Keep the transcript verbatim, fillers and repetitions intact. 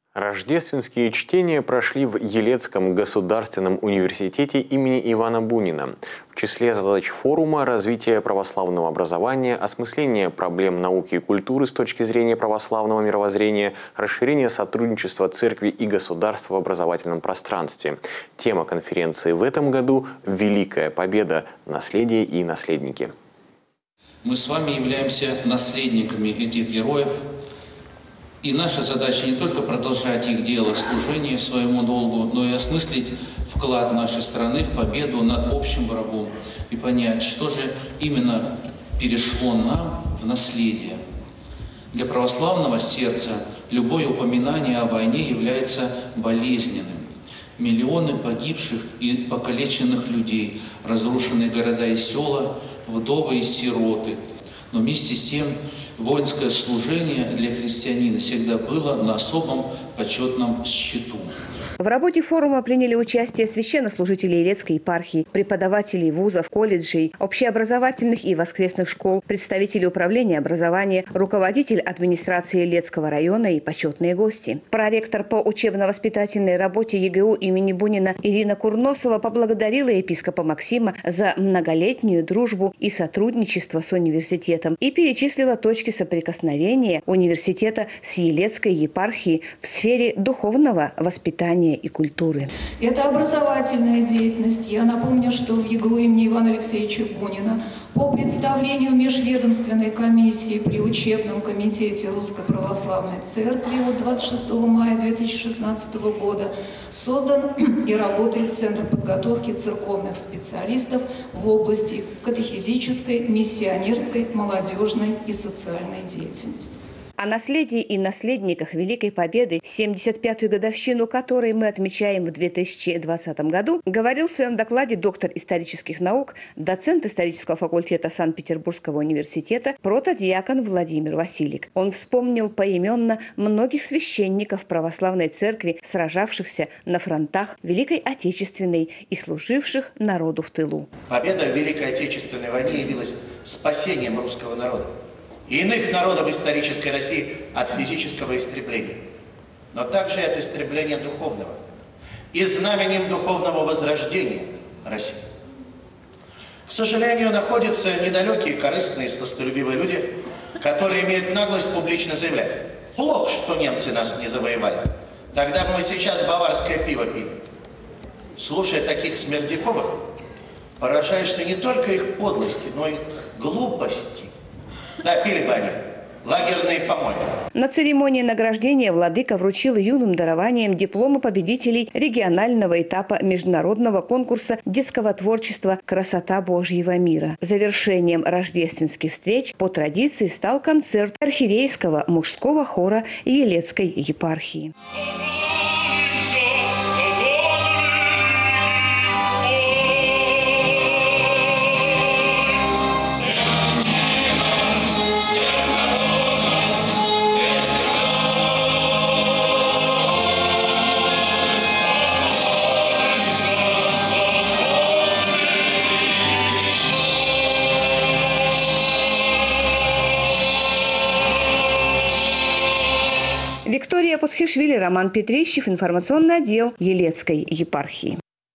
Рождественские чтения прошли в Елецком государственном университете имени Ивана Бунина. В числе задач форума – развитие православного образования, осмысление проблем науки и культуры с точки зрения православного мировоззрения, расширение сотрудничества церкви и государства в образовательном пространстве. Тема конференции в этом году – «Великая победа. Наследие и наследники». Мы с вами являемся наследниками этих героев. И наша задача не только продолжать их дело, служение своему долгу, но и осмыслить вклад нашей страны в победу над общим врагом и понять, что же именно перешло нам в наследие. Для православного сердца любое упоминание о войне является болезненным. Миллионы погибших и покалеченных людей, разрушенные города и села, вдовы и сироты. Но вместе с тем воинское служение для христианина всегда было на особом почетном счету. В работе форума приняли участие священнослужители Елецкой епархии, преподаватели вузов, колледжей, общеобразовательных и воскресных школ, представители управления образования, руководитель администрации Елецкого района и почетные гости. Проректор по учебно-воспитательной работе ЕГУ имени Бунина Ирина Курносова поблагодарила епископа Максима за многолетнюю дружбу и сотрудничество с университетом и перечислила точки соприкосновения университета с Елецкой епархией в сфере духовного воспитания и культуры. Это образовательная деятельность. Я напомню, что в ЕГУ имени Ивана Алексеевича Бунина по представлению межведомственной комиссии при учебном комитете Русской Православной Церкви от двадцать шестого мая две тысячи шестнадцатого года создан и работает Центр подготовки церковных специалистов в области катехизической, миссионерской, молодежной и социальной деятельности. О наследии и наследниках Великой Победы, семьдесят пятую годовщину которой мы отмечаем в две тысячи двадцатом году, говорил в своем докладе доктор исторических наук, доцент исторического факультета Санкт-Петербургского университета, протодиакон Владимир Василик. Он вспомнил поименно многих священников православной церкви, сражавшихся на фронтах Великой Отечественной и служивших народу в тылу. Победа в Великой Отечественной войне явилась спасением русского народа и иных народов исторической России от физического истребления, но также и от истребления духовного и знаменем духовного возрождения России. К сожалению, находятся недалекие, корыстные, сластолюбивые люди, которые имеют наглость публично заявлять: плохо, что немцы нас не завоевали, тогда бы мы сейчас баварское пиво пили. Слушая таких смердяковых, поражаешься не только их подлости, но и глупости. Да, пили бы они лагерные помои. На церемонии награждения владыка вручил юным дарованием дипломы победителей регионального этапа международного конкурса детского творчества «Красота Божьего мира». Завершением рождественских встреч по традиции стал концерт архиерейского мужского хора Елецкой епархии. Виктория Пасхишвили, Роман Петрищев, информационный отдел Елецкой епархии.